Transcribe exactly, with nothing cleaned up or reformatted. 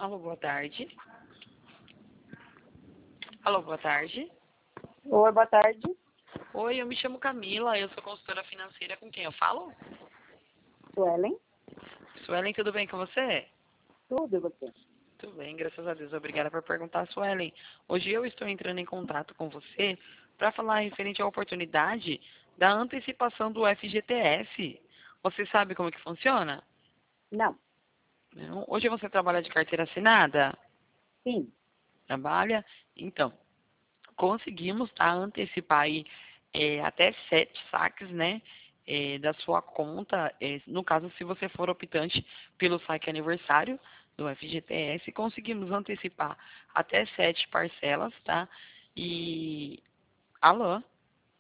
Alô, boa tarde. Alô, boa tarde. Oi, boa tarde. Oi, eu me chamo Camila, eu sou consultora financeira. Com quem eu falo? Suelen? Suelen, tudo bem com você? Tudo e você? Tudo bem, graças a Deus. Obrigada por perguntar, Suelen. Hoje eu estou entrando em contato com você para falar referente à oportunidade da antecipação do F G T S. Você sabe como que funciona? Não. Não? Hoje você trabalha de carteira assinada? Sim. Trabalha? Então, conseguimos tá, antecipar aí, é, até sete saques, né, é, da sua conta, é, no caso, se você for optante pelo saque aniversário do F G T S, conseguimos antecipar até sete parcelas, tá? E... Alô?